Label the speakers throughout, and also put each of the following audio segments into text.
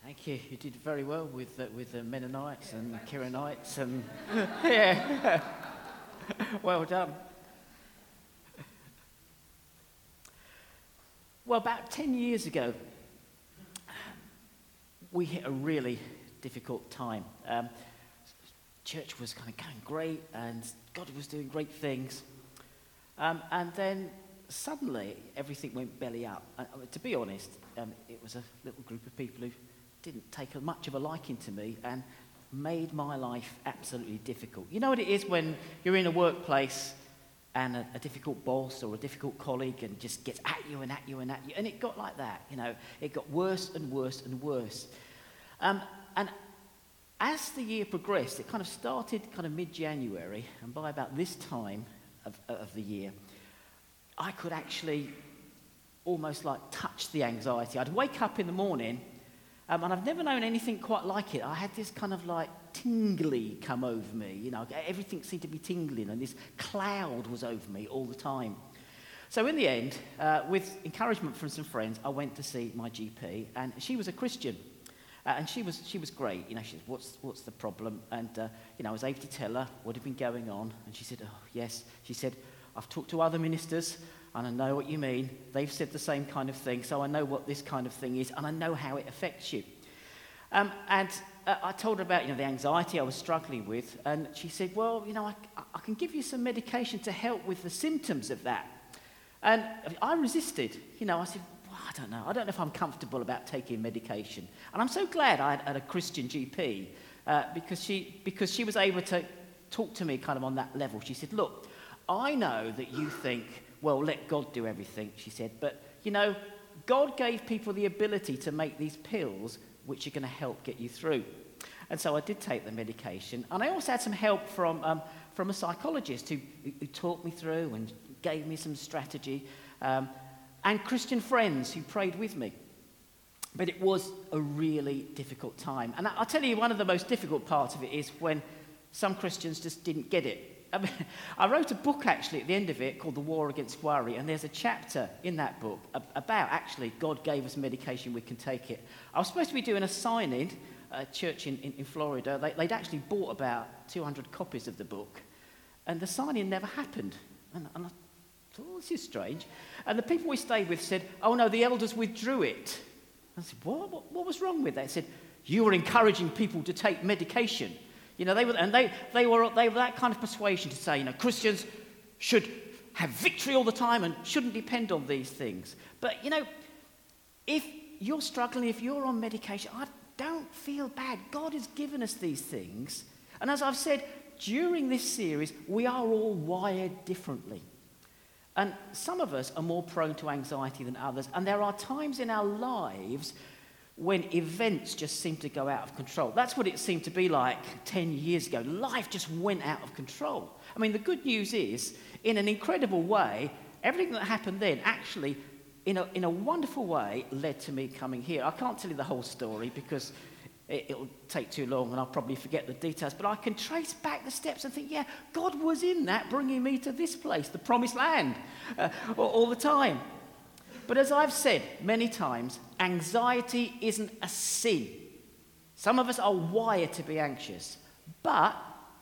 Speaker 1: Thank you. You did very well with the Mennonites and Kirenites and yeah, well done. Well, about 10 years ago, we hit a really difficult time. Church was kind of going great, and God was doing great things, and then suddenly everything went belly up. To be honest, it was a little group of people who didn't take much of a liking to me and made my life absolutely difficult. You know what it is when you're in a workplace and a difficult boss or a difficult colleague and just gets at you and at you and at you, and it got like that. You know, it got worse and worse and worse. And as the year progressed, it kind of started kind of mid-January, and by about this time of the year, I could actually almost like touch the anxiety. I'd wake up in the morning, and I've never known anything quite like it. I had this kind of like tingly come over me, you know, everything seemed to be tingling, and this cloud was over me all the time. So in the end, with encouragement from some friends, I went to see my GP, and she was a Christian. And she was great. You know, she said, what's the problem? And, you know, I was able to tell her what had been going on. And she said, oh, yes. She said, I've talked to other ministers, and I know what you mean. They've said the same kind of thing, so I know what this kind of thing is, and I know how it affects you. And I told her about, you know, the anxiety I was struggling with. And she said, well, you know, I can give you some medication to help with the symptoms of that. And I resisted. You know, I said, I don't know if I'm comfortable about taking medication. And I'm so glad I had a Christian GP because she was able to talk to me kind of on that level. She said, look, I know that you think, well, let God do everything, she said, but, you know, God gave people the ability to make these pills which are going to help get you through. And so I did take the medication. And I also had some help from a psychologist who talked me through and gave me some strategy. And Christian friends who prayed with me. But it was a really difficult time. And I'll tell you, one of the most difficult parts of it is when some Christians just didn't get it. I mean, I wrote a book, actually, at the end of it called The War Against Worry, and there's a chapter in that book about, actually, God gave us medication, we can take it. I was supposed to be doing a sign-in at a church in Florida. They'd actually bought about 200 copies of the book, and the sign-in never happened. And I thought, oh, this is strange. And the people we stayed with said, oh no, the elders withdrew it. I said, what was wrong with that? They said, you were encouraging people to take medication. You know, they were that kind of persuasion to say, you know, Christians should have victory all the time and shouldn't depend on these things. But, you know, if you're struggling, if you're on medication, I don't feel bad. God has given us these things. And as I've said, during this series, we are all wired differently. And some of us are more prone to anxiety than others. And there are times in our lives when events just seem to go out of control. That's what it seemed to be like 10 years ago. Life just went out of control. I mean, the good news is, in an incredible way, everything that happened then actually, in a wonderful way, led to me coming here. I can't tell you the whole story because it'll take too long and I'll probably forget the details, but I can trace back the steps and think, yeah, God was in that, bringing me to this place, the promised land, all the time. But as I've said many times, anxiety isn't a sin. Some of us are wired to be anxious, but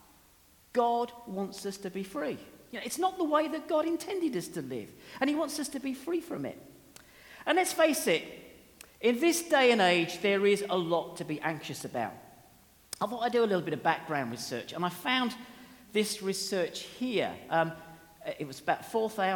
Speaker 1: God wants us to be free. You know, it's not the way that God intended us to live, and he wants us to be free from it. And let's face it, in this day and age, there is a lot to be anxious about. I thought I'd do a little bit of background research, and I found this research here. It was about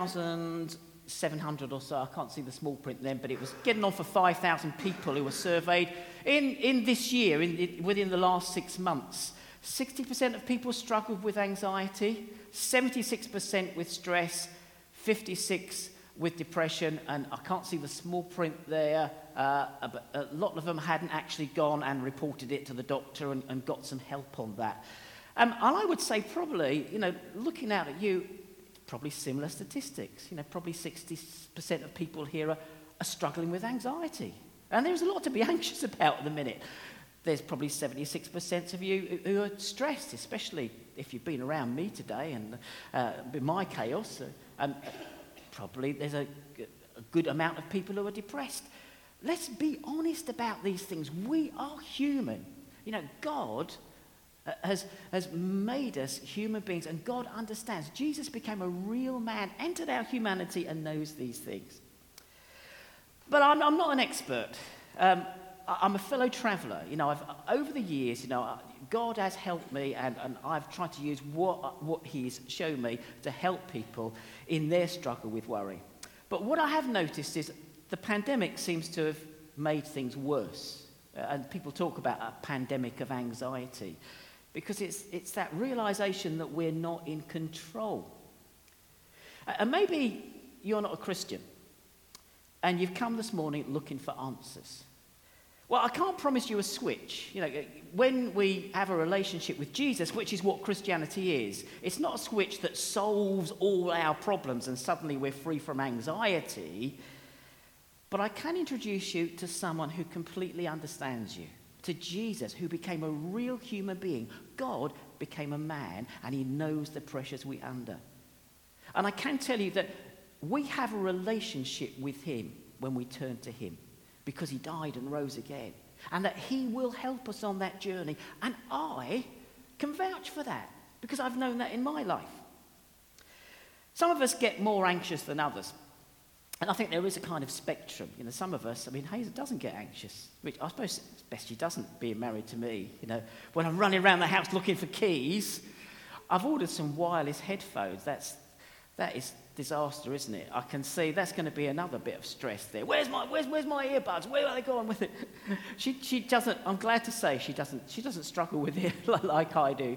Speaker 1: 4,700 or so. I can't see the small print then, but it was getting on for 5,000 people who were surveyed in this year, within the last 6 months. 60% of people struggled with anxiety, 76% with stress, 56% with depression, and I can't see the small print there, but a lot of them hadn't actually gone and reported it to the doctor and got some help on that. And I would say probably, you know, looking out at you, probably similar statistics. You know, probably 60% of people here are struggling with anxiety. And there's a lot to be anxious about at the minute. There's probably 76% of you who are stressed, especially if you've been around me today and my chaos. And probably there's a good amount of people who are depressed. let's be honest about these things. We are human. You know, God has made us human beings, and God understands. Jesus became a real man, entered our humanity, and knows these things. But I'm not an expert. I'm a fellow traveller. You know, over the years, you know, God has helped me, and I've tried to use what He's shown me to help people in their struggle with worry. But what I have noticed is the pandemic seems to have made things worse. And people talk about a pandemic of anxiety because it's that realization that we're not in control. And maybe you're not a Christian and you've come this morning looking for answers. Well, I can't promise you a switch. You know, when we have a relationship with Jesus, which is what Christianity is, it's not a switch that solves all our problems and suddenly we're free from anxiety. But I can introduce you to someone who completely understands you, to Jesus, who became a real human being. God became a man, and he knows the pressures we're under. And I can tell you that we have a relationship with him when we turn to him, because he died and rose again, and that he will help us on that journey. And I can vouch for that, because I've known that in my life. Some of us get more anxious than others. And I think there is a kind of spectrum. You know, some of us, I mean, Hazel doesn't get anxious, which I suppose it's best she doesn't, being married to me. You know, when I'm running around the house looking for keys, I've ordered some wireless headphones. That is disaster, isn't it? I can see that's going to be another bit of stress there. Where's my earbuds? Where are they going with it? She doesn't. I'm glad to say she doesn't struggle with it like I do.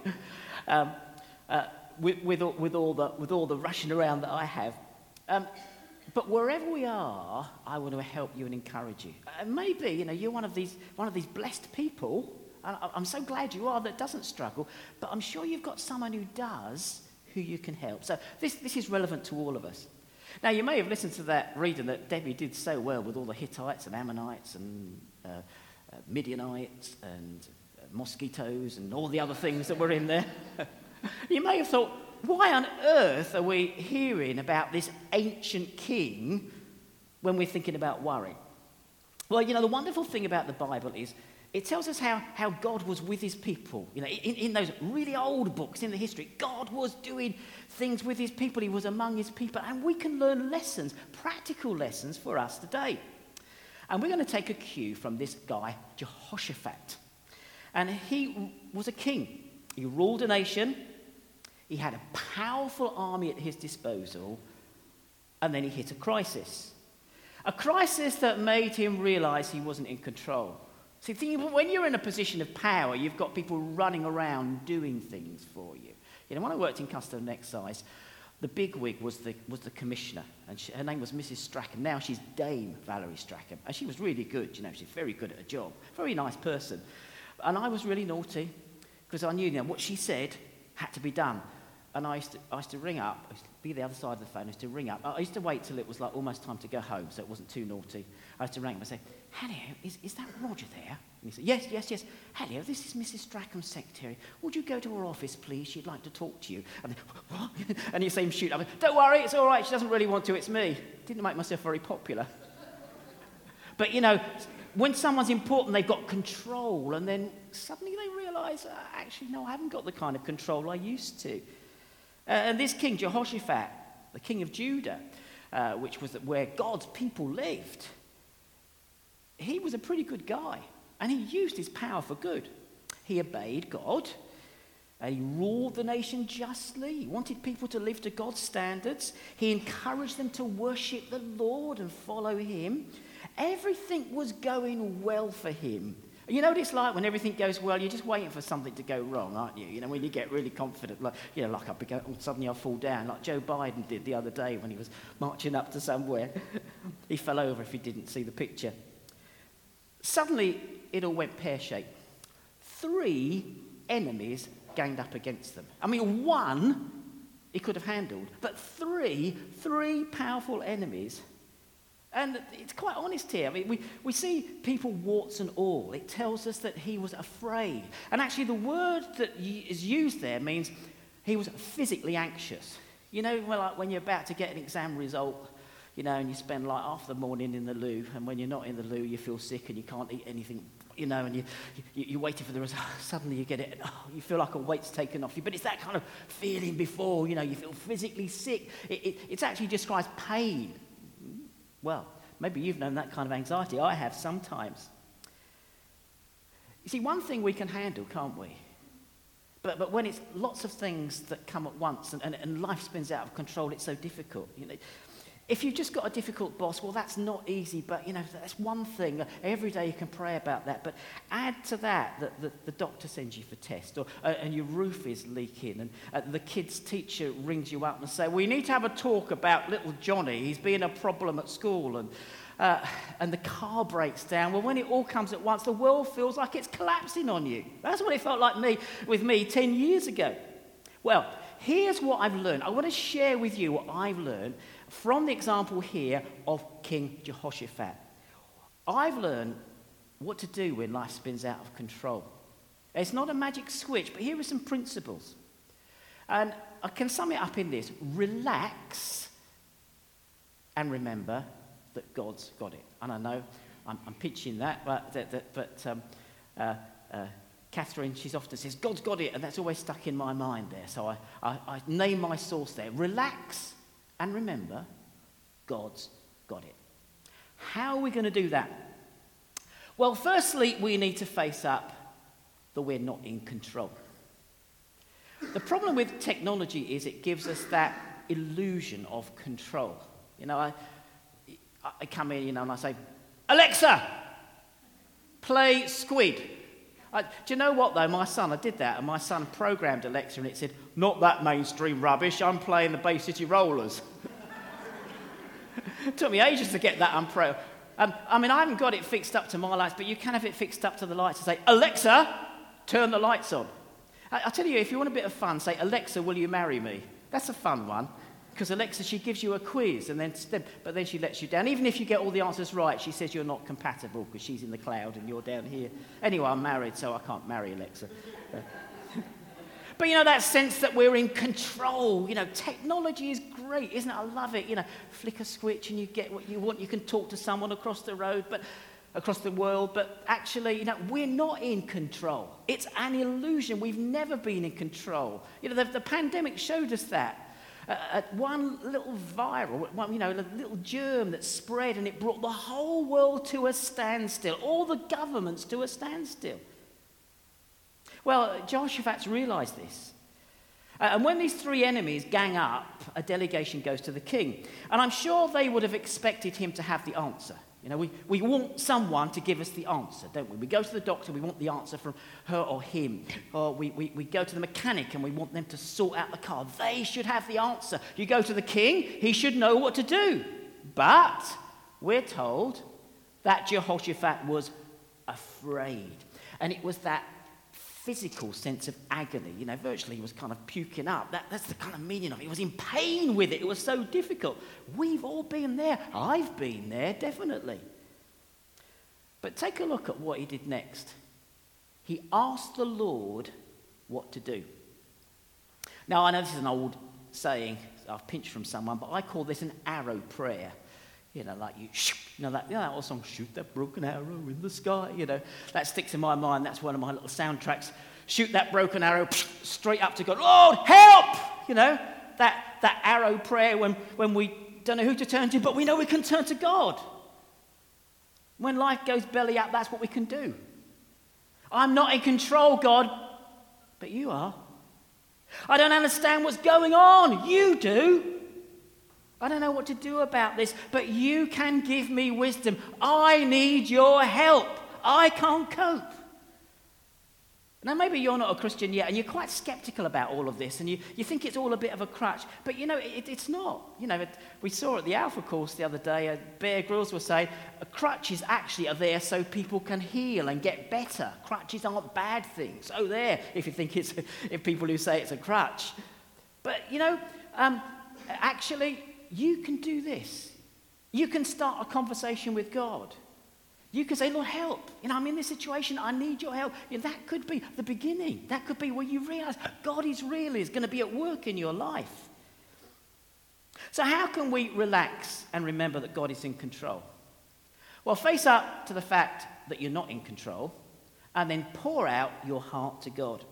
Speaker 1: With all the rushing around that I have. But wherever we are, I want to help you and encourage you. Maybe, you know, you're one of these blessed people. I'm so glad you are that doesn't struggle. But I'm sure you've got someone who does, who you can help. So this is relevant to all of us. Now, you may have listened to that reading that Debbie did so well with all the Hittites and Ammonites and Midianites and mosquitoes and all the other things that were in there. You may have thought, why on earth are we hearing about this ancient king when we're thinking about worry? Well, you know, the wonderful thing about the Bible is it tells us how God was with his people. You know, in those really old books in the history, God was doing things with his people. He was among his people. And we can learn lessons, practical lessons for us today. And we're going to take a cue from this guy, Jehoshaphat. And he was a king. He ruled a nation. He had a powerful army at his disposal, and then he hit a crisis that made him realize he wasn't in control. See, when you're in a position of power, you've got people running around doing things for you. You know, when I worked in Custom and Excise, the bigwig was the commissioner, and her name was Mrs. Strachan. Now she's Dame Valerie Strachan, and she was really good. You know, she's very good at her job, very nice person. And I was really naughty because I knew, you know, what she said had to be done. And I used to ring up, I used to be the other side of the phone, I used to ring up. I used to wait till it was like almost time to go home, so it wasn't too naughty. I used to ring him and say, hello, is that Roger there? And he said, yes. Hello, this is Mrs. Strackham's secretary. Would you go to her office, please? She'd like to talk to you. And then, what? And you see him shoot up. Don't worry, it's all right. She doesn't really want to. It's me. Didn't make myself very popular. But, you know, when someone's important, they've got control. And then suddenly they realise, actually, no, I haven't got the kind of control I used to. And this king, Jehoshaphat, the king of Judah, which was where God's people lived, he was a pretty good guy. And he used his power for good. He obeyed God. He ruled the nation justly. He wanted people to live to God's standards. He encouraged them to worship the Lord and follow him. Everything was going well for him. You know what it's like when everything goes well? You're just waiting for something to go wrong, aren't you? You know, when you get really confident, like, you know, like suddenly I fall down, like Joe Biden did the other day when he was marching up to somewhere. He fell over if he didn't see the picture. Suddenly, it all went pear-shaped. 3 enemies ganged up against them. I mean, 1 he could have handled, but 3 powerful enemies. And it's quite honest here. I mean, we see people warts and all. It tells us that he was afraid. And actually the word that is used there means he was physically anxious. You know, like when you're about to get an exam result, and you spend like half the morning in the loo, and when you're not in the loo, you feel sick and you can't eat anything, and you're waiting for the result. Suddenly you get it, and you feel like a weight's taken off you. But it's that kind of feeling before, you feel physically sick. It actually describes pain. Well, maybe you've known that kind of anxiety. I have sometimes. You see, one thing we can handle, can't we? But when it's lots of things that come at once and life spins out of control, it's so difficult. If you've just got a difficult boss, well, that's not easy, but, that's one thing. Every day you can pray about that. But add to that the doctor sends you for tests, and your roof is leaking, and the kid's teacher rings you up and says, we need to have a talk about little Johnny. He's being a problem at school, and the car breaks down. Well, when it all comes at once, the world feels like it's collapsing on you. That's what it felt like with me 10 years ago. Well, here's what I've learned. I want to share with you what I've learned from the example here of King Jehoshaphat. I've learned what to do when life spins out of control. It's not a magic switch, but here are some principles. And I can sum it up in this. Relax and remember that God's got it. And I know I'm pitching that, but Catherine, she's often says, God's got it, and that's always stuck in my mind there. So I name my source there. Relax and remember, God's got it. How are we going to do that? Well, firstly, we need to face up that we're not in control. The problem with technology is it gives us that illusion of control. I come in, and I say, Alexa, play Squid. Do you know what, though? I did that, and my son programmed Alexa, and it said, not that mainstream rubbish, I'm playing the Bay City Rollers. It took me ages to get that I haven't got it fixed up to my lights, but you can have it fixed up to the lights and say, Alexa, turn the lights on. I'll tell you, if you want a bit of fun, say, Alexa, will you marry me? That's a fun one. Because Alexa, she gives you a quiz, but then she lets you down. Even if you get all the answers right, she says you're not compatible because she's in the cloud and you're down here. Anyway, I'm married, so I can't marry Alexa. But that sense that we're in control. Technology is great, isn't it? I love it. Flick a switch and you get what you want. You can talk to someone across the road, across the world, but actually, we're not in control. It's an illusion. We've never been in control. The pandemic showed us that. One little viral, a little germ that spread, and it brought the whole world to a standstill, all the governments to a standstill. Well, Jehoshaphat's realised this. And when these three enemies gang up, a delegation goes to the king. And I'm sure they would have expected him to have the answer. We want someone to give us the answer, don't we? We go to the doctor, we want the answer from her or him. Or we go to the mechanic and we want them to sort out the car. They should have the answer. You go to the king, he should know what to do. But we're told that Jehoshaphat was afraid. And it was that physical sense of agony. Virtually he was kind of puking up. That's the kind of meaning of it. He was in pain with it. It was so difficult. We've all been there. I've been there, definitely. But take a look at what he did next. He asked the Lord what to do. Now, I know this is an old saying I've pinched from someone, but I call this an arrow prayer. Like you shoot, that old song, shoot that broken arrow in the sky, that sticks in my mind. That's one of my little soundtracks. Shoot that broken arrow straight up to God. Lord, help! That arrow prayer when we don't know who to turn to, but we know we can turn to God. When life goes belly up, that's what we can do. I'm not in control, God, but you are. I don't understand what's going on. You do. I don't know what to do about this, but you can give me wisdom. I need your help. I can't cope. Now, maybe you're not a Christian yet, and you're quite skeptical about all of this, and you think it's all a bit of a crutch, but it's not. We saw at the Alpha course the other day, Bear Grylls was saying, crutches actually are there so people can heal and get better. Crutches aren't bad things. Oh, there, if you think if people who say it's a crutch. But, actually, you can do this. You can start a conversation with God. You can say, Lord, help. I'm in this situation. I need your help. That could be the beginning. That could be where you realize God is really going to be at work in your life. So how can we relax and remember that God is in control? Well, face up to the fact that you're not in control, and then pour out your heart to God.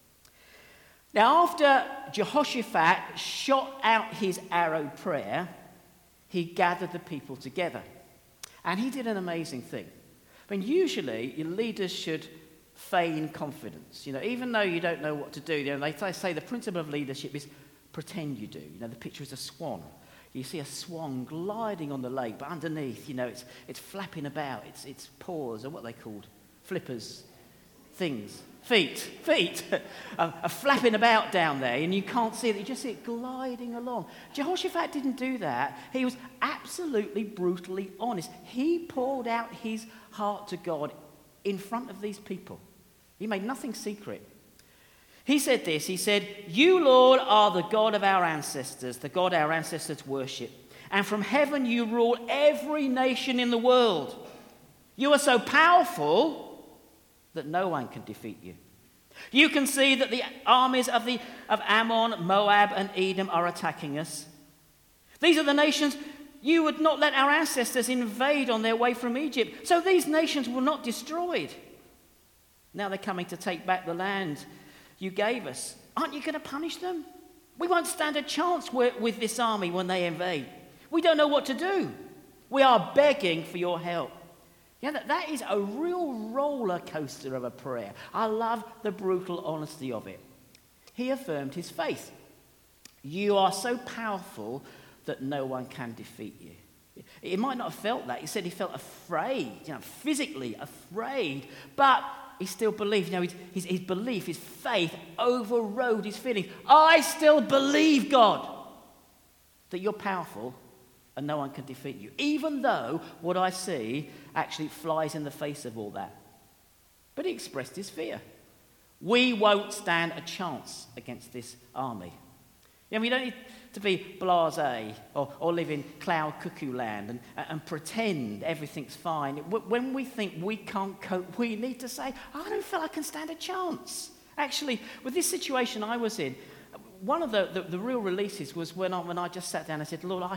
Speaker 1: Now, after Jehoshaphat shot out his arrow prayer, he gathered the people together. And he did an amazing thing. I mean, usually your leaders should feign confidence. Even though you don't know what to do, they say the principle of leadership is pretend you do. The picture is a swan. You see a swan gliding on the lake, but underneath, it's flapping about. Its paws are what they called flippers, things, feet are flapping about down there, and you can't see it. You just see it gliding along. Jehoshaphat didn't do that. He was absolutely brutally honest. He poured out his heart to God in front of these people. He made nothing secret. He said this, he said, "You, Lord, are the God of our ancestors, the God our ancestors worship. And from heaven you rule every nation in the world. You are so powerful that no one can defeat you. You can see that the armies of Ammon, Moab, and Edom are attacking us. These are the nations you would not let our ancestors invade on their way from Egypt. So these nations were not destroyed. Now they're coming to take back the land you gave us. Aren't you going to punish them? We won't stand a chance with this army when they invade. We don't know what to do. We are begging for your help." That is a real roller coaster of a prayer. I love the brutal honesty of it. He affirmed his faith. You are so powerful that no one can defeat you. He might not have felt that. He said he felt afraid, physically afraid, but he still believed. His belief, his faith overrode his feelings. I still believe, God, that you're powerful and no one can defeat you, even though what I see actually flies in the face of all that. But he expressed his fear. We won't stand a chance against this army. We don't need to be blasé or live in cloud cuckoo land and pretend everything's fine. When we think we can't cope, we need to say, I don't feel I can stand a chance. Actually, with this situation I was in, one of the real releases was when I just sat down and said, Lord,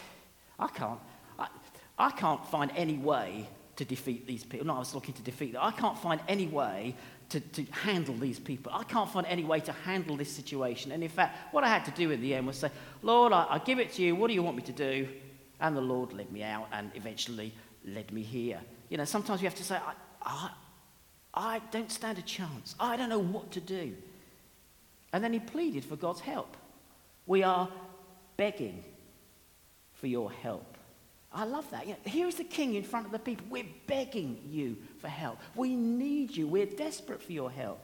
Speaker 1: I can't find any way to defeat these people. No, I was looking to defeat them. I can't find any way to handle these people. I can't find any way to handle this situation. And in fact, what I had to do in the end was say, Lord, I give it to you. What do you want me to do? And the Lord led me out and eventually led me here. Sometimes we have to say, I don't stand a chance. I don't know what to do. And then he pleaded for God's help. We are begging for your help. I love that. Here is the king in front of the people. We're begging you for help. We need you. We're desperate for your help.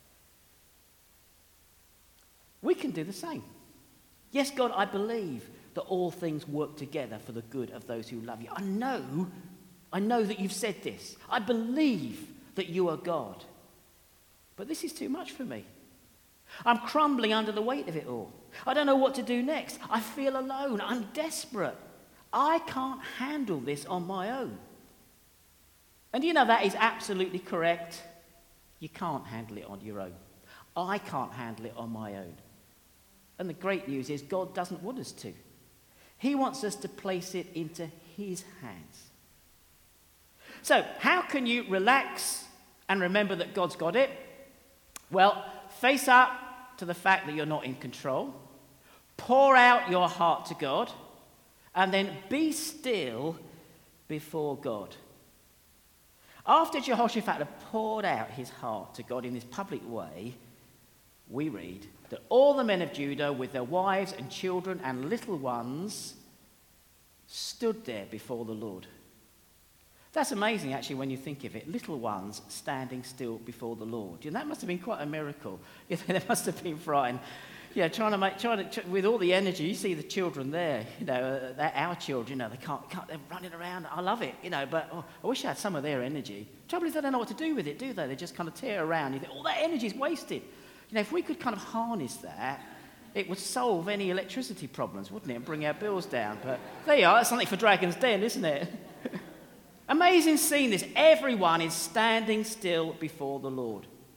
Speaker 1: We can do the same. Yes, God, I believe that all things work together for the good of those who love you. I know that you've said this. I believe that you are God. But this is too much for me. I'm crumbling under the weight of it all. I don't know what to do next. I feel alone. I'm desperate. I can't handle this on my own. And that is absolutely correct. You can't handle it on your own. I can't handle it on my own. And the great news is God doesn't want us to. He wants us to place it into his hands. So, how can you relax and remember that God's got it? Well, face up to the fact that you're not in control. Pour out your heart to God. And then be still before God. After Jehoshaphat had poured out his heart to God in this public way, we read that all the men of Judah with their wives and children and little ones stood there before the Lord. That's amazing, actually, when you think of it. Little ones standing still before the Lord. That must have been quite a miracle. They must have been frightened. With all the energy, you see the children there, our children, they're running around. I love it, but I wish I had some of their energy. Trouble is, they don't know what to do with it, do they? They just kind of tear around. You think, all that energy is wasted. If we could kind of harness that, it would solve any electricity problems, wouldn't it, and bring our bills down. But there you are, that's something for Dragon's Den, isn't it? Amazing scene this. Everyone is standing still before the Lord.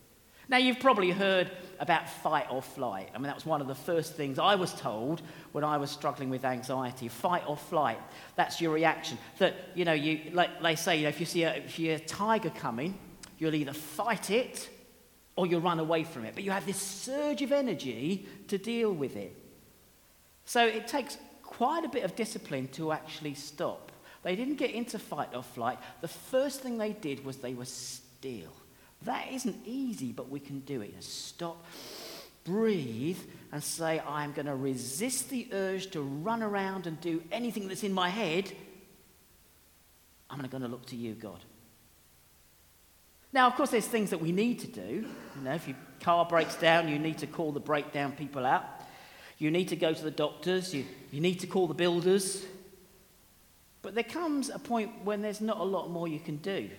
Speaker 1: Now, you've probably heard about fight or flight. I mean, that was one of the first things I was told when I was struggling with anxiety. Fight or flight. That's your reaction. That, like they say, if you see a tiger coming, you'll either fight it or you'll run away from it. But you have this surge of energy to deal with it. So it takes quite a bit of discipline to actually stop. They didn't get into fight or flight. The first thing they did was they were still. That isn't easy, but we can do it. Stop, breathe, and say, I'm going to resist the urge to run around and do anything that's in my head. I'm going to look to you, God. Now, of course, there's things that we need to do. If your car breaks down, you need to call the breakdown people out. You need to go to the doctors. You need to call the builders. But there comes a point when there's not a lot more you can do.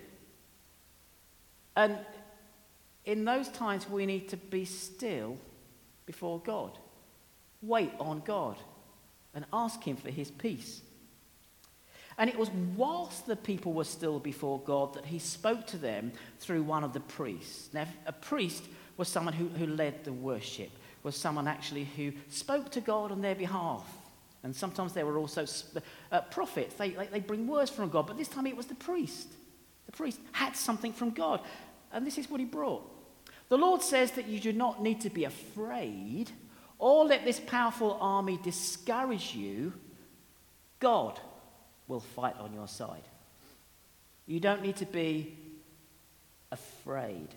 Speaker 1: And in those times, we need to be still before God. Wait on God and ask him for his peace. And it was whilst the people were still before God that he spoke to them through one of the priests. Now, a priest was someone who led the worship, was someone actually who spoke to God on their behalf. And sometimes there were also prophets. They bring words from God, but this time it was the priest. The priest had something from God, and this is what he brought. The Lord says that you do not need to be afraid or let this powerful army discourage you. God will fight on your side. You don't need to be afraid.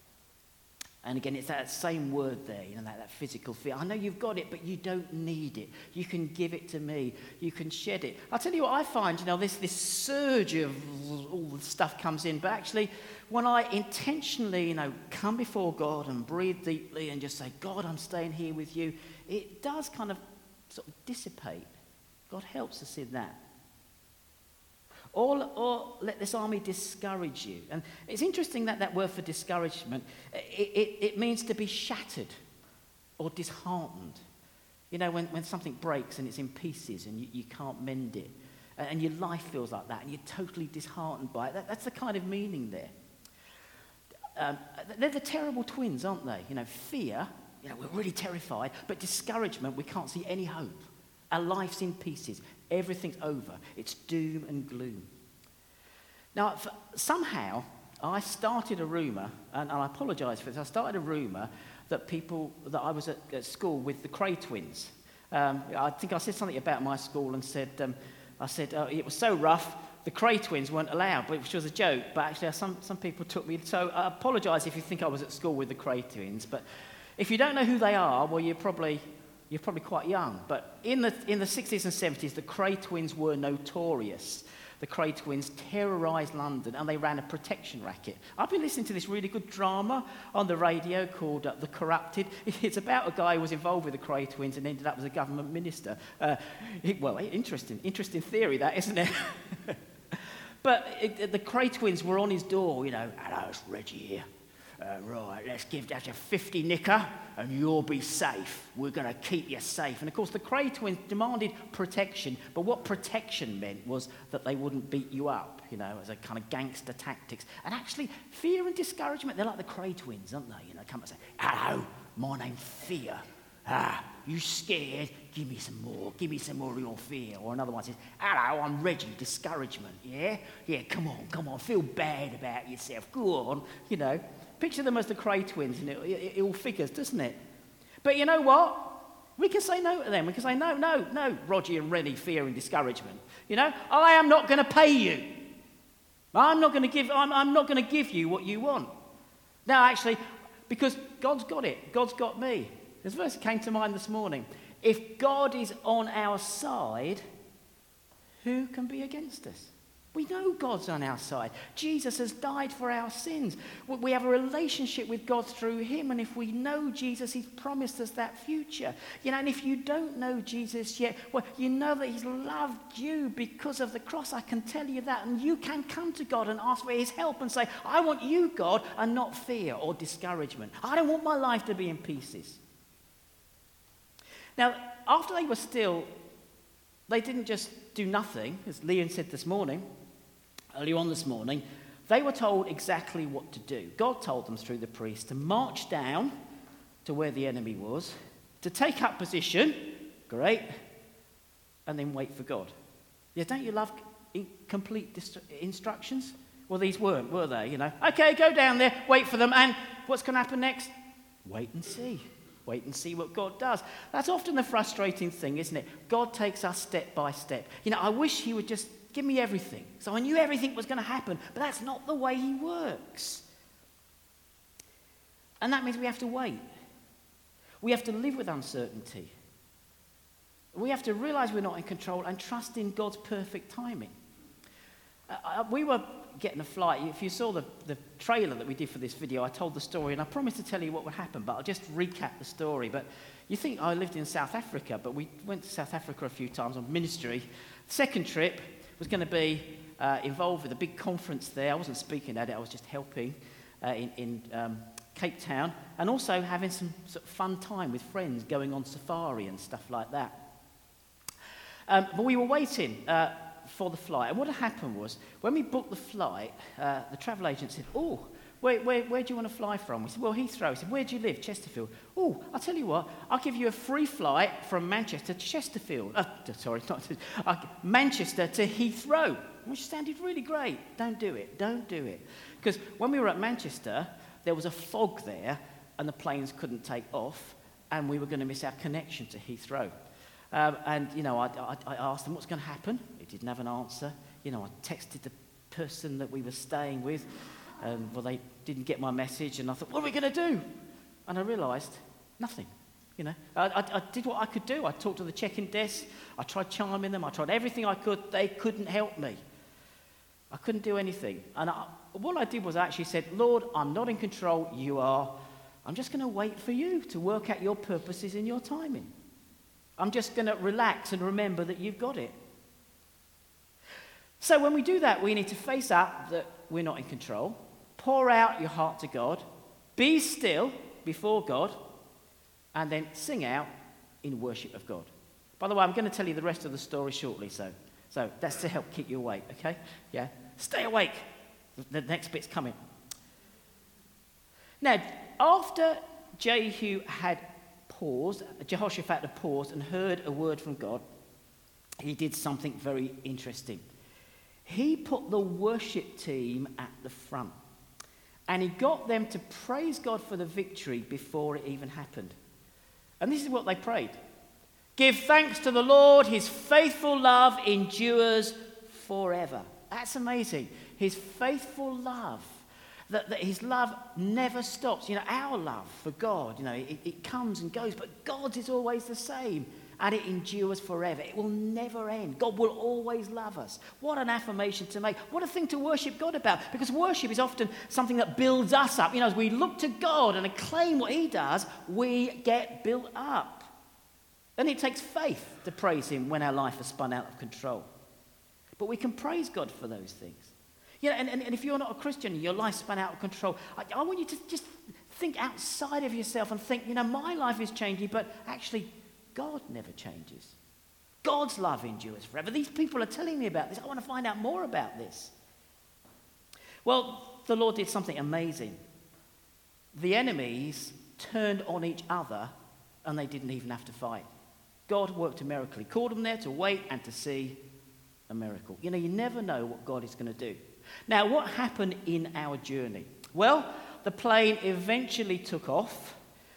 Speaker 1: And again, it's that same word there, that physical fear. I know you've got it, but you don't need it. You can give it to me. You can shed it. I'll tell you what I find, this surge of all the stuff comes in, but actually, when I intentionally, come before God and breathe deeply and just say, God, I'm staying here with you, it does kind of sort of dissipate. God helps us in that. Or let this army discourage you. And it's interesting that word for discouragement, it means to be shattered or disheartened. When something breaks and it's in pieces and you can't mend it, and your life feels like that and you're totally disheartened by it. That's the kind of meaning there. They're the terrible twins, aren't they? Fear, we're really terrified, but discouragement, we can't see any hope. Our life's in pieces. Everything's over. It's doom and gloom. Now, somehow, I started a rumour, and I apologise for this, I started a rumour that I was at school with the Cray twins. I think I said something about my school and said, it was so rough, the Cray twins weren't allowed, which was a joke, but actually some people took me. So I apologise if you think I was at school with the Cray twins, but if you don't know who they are, well, you're probably quite young. But in the 60s and 70s, the Cray twins were notorious. The Cray twins terrorised London, and they ran a protection racket. I've been listening to this really good drama on the radio called The Corrupted. It's about a guy who was involved with the Cray twins and ended up as a government minister. Interesting theory, that, isn't it? But the Cray twins were on his door, hello, it's Reggie here. Right, let's give that a 50 nicker and you'll be safe. We're going to keep you safe. And of course, the Cray twins demanded protection, but what protection meant was that they wouldn't beat you up, as a kind of gangster tactics. And actually, fear and discouragement, they're like the Cray twins, aren't they? Come and say, hello, my name's Fear. You scared? Give me some more of your fear. Or another one says, hello, I'm Reggie, discouragement, yeah? Yeah, come on, feel bad about yourself. Go on, Picture them as the Cray twins, and it all figures, doesn't it? But you know what? We can say no to them. We can say, no, Roger and Rennie, fear and discouragement. I am not going to pay you. I'm not going to give you what you want. Now, actually, because God's got it. God's got me. This verse came to mind this morning. If God is on our side, who can be against us? We know God's on our side. Jesus has died for our sins. We have a relationship with God through him, and if we know Jesus, he's promised us that future. And if you don't know Jesus yet, well, you know that he's loved you because of the cross. I can tell you that, and you can come to God and ask for his help and say, I want you, God, and not fear or discouragement. I don't want my life to be in pieces. Now, after they were still, they didn't just do nothing, as Leon said earlier on this morning, They were told exactly what to do. God told them through the priest to march down to where the enemy was, to take up position, great, and then wait for God. Yeah, don't you love complete instructions? Well, these weren't, were they? Okay, go down there, wait for them, and what's going to happen next? Wait and see. Wait and see what God does. That's often the frustrating thing, isn't it? God takes us step by step. I wish he would just give me everything. So I knew everything was going to happen, but that's not the way he works. And that means we have to wait. We have to live with uncertainty. We have to realize we're not in control and trust in God's perfect timing. We were getting a flight. If you saw the trailer that we did for this video, I told the story, and I promised to tell you what would happen, but I'll just recap the story. But you think I lived in South Africa, but we went to South Africa a few times on ministry. The second trip was going to be involved with a big conference there. I wasn't speaking at it, I was just helping in Cape Town, and also having some sort of fun time with friends, going on safari and stuff like that. But we were waiting for the flight, and what had happened was, when we booked the flight, the travel agent said, "Oh, where do you want to fly from?" We said, "Well, Heathrow." He said, "Where do you live?" "Chesterfield." "Oh, I'll tell you what, I'll give you a free flight from Manchester to Chesterfield. Manchester to Heathrow," which sounded really great. Don't do it. Because when we were at Manchester, there was a fog there, and the planes couldn't take off, and we were going to miss our connection to Heathrow. I asked them what's going to happen. They didn't have an answer. I texted the person that we were staying with. They didn't get my message, and I thought, what are we going to do? And I realised nothing. I did what I could do. I talked to the check-in desk. I tried charming them. I tried everything I could. They couldn't help me. I couldn't do anything. And what I did was I actually said, "Lord, I'm not in control. You are. I'm just going to wait for you to work out your purposes and your timing. I'm just going to relax and remember that you've got it." So when we do that, we need to face up that we're not in control, pour out your heart to God, be still before God, and then sing out in worship of God. By the way, I'm going to tell you the rest of the story shortly, so that's to help keep you awake, okay? Yeah? Stay awake. The next bit's coming. Now, after Jehoshaphat had paused and heard a word from God, he did something very interesting. He put the worship team at the front, and he got them to praise God for the victory before it even happened. And this is what they prayed. "Give thanks to the Lord, his faithful love endures forever." That's amazing. His faithful love. That his love never stops. Our love for God, it comes and goes, but God's is always the same, and it endures forever. It will never end. God will always love us. What an affirmation to make. What a thing to worship God about, because worship is often something that builds us up. As we look to God and acclaim what he does, we get built up. And it takes faith to praise him when our life has spun out of control. But we can praise God for those things. And if you're not a Christian and your life spun out of control, I want you to just think outside of yourself and think, my life is changing, but actually God never changes. God's love endures forever. These people are telling me about this. I want to find out more about this. Well, the Lord did something amazing. The enemies turned on each other, and they didn't even have to fight. God worked a miracle. He called them there to wait and to see a miracle. You never know what God is going to do. Now, what happened in our journey? Well, the plane eventually took off,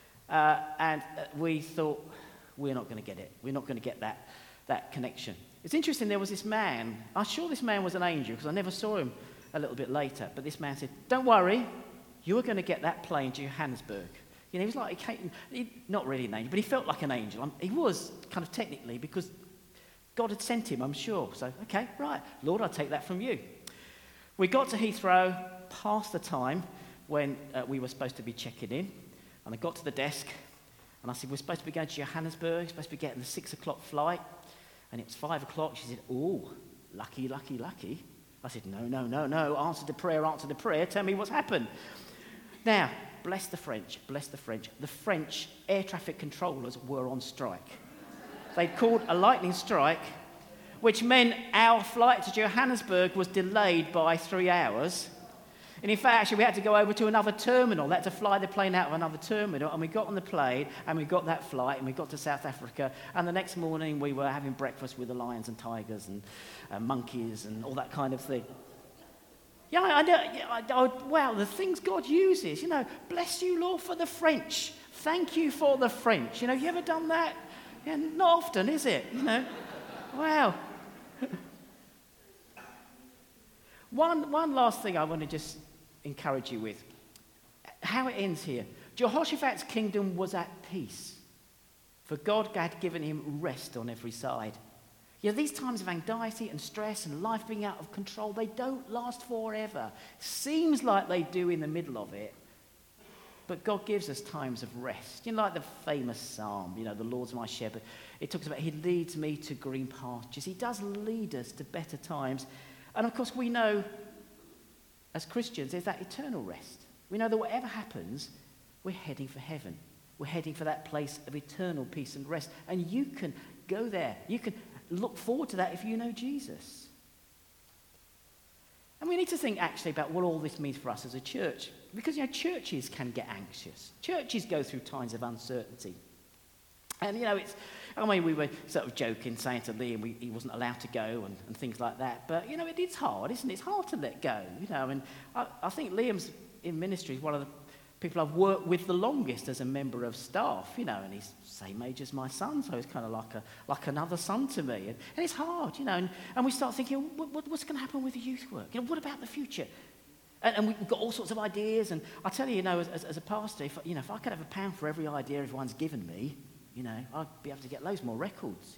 Speaker 1: and we thought, we're not going to get it. We're not going to get that connection. It's interesting, there was this man. I'm sure this man was an angel, because I never saw him a little bit later. But this man said, "Don't worry, you are going to get that plane to Johannesburg." He was like, not really an angel, but he felt like an angel. He was kind of technically, because God had sent him, I'm sure. So, okay, right, Lord, I'll take that from you. We got to Heathrow past the time when we were supposed to be checking in, and I got to the desk, and I said, "We're supposed to be going to Johannesburg, supposed to be getting the 6 o'clock flight," and it was 5 o'clock. She said, "Oh, lucky, lucky, lucky." I said, No, answer the prayer, tell me what's happened. Now, bless the French. The French air traffic controllers were on strike. They'd called a lightning strike, which meant our flight to Johannesburg was delayed by 3 hours, And in fact, actually, we had to go over to another terminal. We had to fly the plane out of another terminal. And we got on the plane, and we got that flight, and we got to South Africa. And the next morning, we were having breakfast with the lions and tigers and monkeys and all that kind of thing. Yeah, I know. Yeah, wow, the things God uses. Bless you, Lord, for the French. Thank you for the French. You ever done that? Yeah, not often, is it? Wow. One last thing I want to just encourage you with. How it ends here. Jehoshaphat's kingdom was at peace, for God had given him rest on every side. These times of anxiety and stress and life being out of control, they don't last forever. Seems like they do in the middle of it, but God gives us times of rest. Like the famous psalm, the Lord's my shepherd. It talks about he leads me to green pastures. He does lead us to better times. And of course, we know as Christians, there's that eternal rest. We know that whatever happens, we're heading for heaven. We're heading for that place of eternal peace and rest. And you can go there. You can look forward to that if you know Jesus. And we need to think actually about what all this means for us as a church. Because, churches can get anxious. Churches go through times of uncertainty. And, we were sort of joking, saying to Liam he wasn't allowed to go and things like that. But, it's hard, isn't it? It's hard to let go, And I think Liam's in ministry is one of the people I've worked with the longest as a member of staff, and he's the same age as my son, so he's kind of like another son to me. And it's hard, and we start thinking, what's going to happen with the youth work? What about the future? And we've got all sorts of ideas. And I tell you, as a pastor, if I could have £1 for every idea everyone's given me, I'd be able to get loads more records,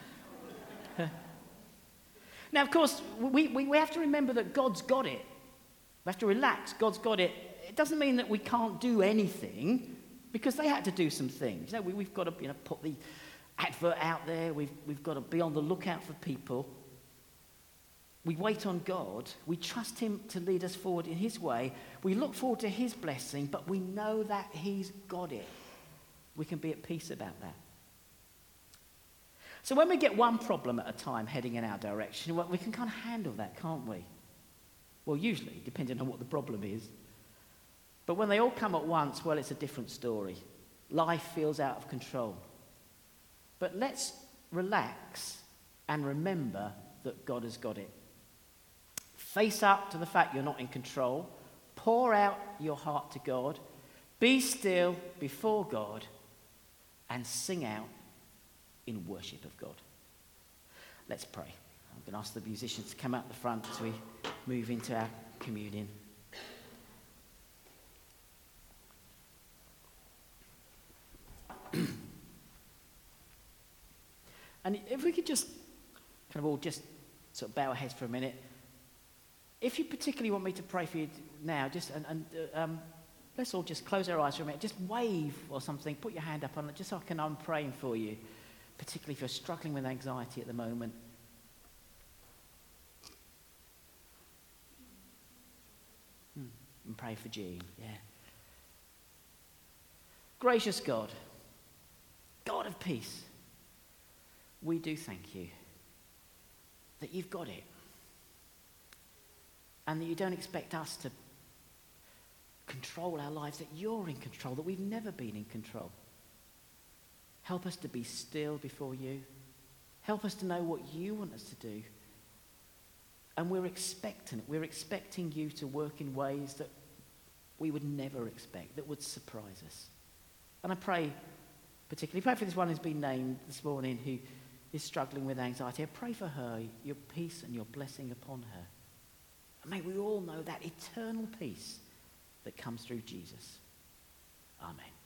Speaker 1: Now, of course, we have to remember that God's got it. We have to relax. God's got it. It doesn't mean that we can't do anything, because they had to do some things. We've got to put the advert out there. We've got to be on the lookout for people. We wait on God. We trust him to lead us forward in his way. We look forward to his blessing, but we know that he's got it. We can be at peace about that. So when we get one problem at a time heading in our direction, we can kind of handle that, can't we? Well, usually, depending on what the problem is. But when they all come at once, well, it's a different story. Life feels out of control. But let's relax and remember that God has got it. Face up to the fact you're not in control. Pour out your heart to God. Be still before God and sing out in worship of God. Let's pray. I'm going to ask the musicians to come out the front as we move into our communion. And if we could just kind of all just sort of bow our heads for a minute. If you particularly want me to pray for you now, just let's all just close our eyes for a minute. Just wave or something. Put your hand up on it, just so I'm praying for you, particularly if you're struggling with anxiety at the moment. And pray for Jean. Yeah. Gracious God, God of peace, we do thank you that you've got it, and that you don't expect us to control our lives, that you're in control, that we've never been in control. Help us to be still before you. Help us to know what you want us to do. And we're expecting you to work in ways that we would never expect, that would surprise us. And I pray for this one who's been named this morning, who is struggling with anxiety. I pray for her, your peace and your blessing upon her. And may we all know that eternal peace that comes through Jesus. Amen.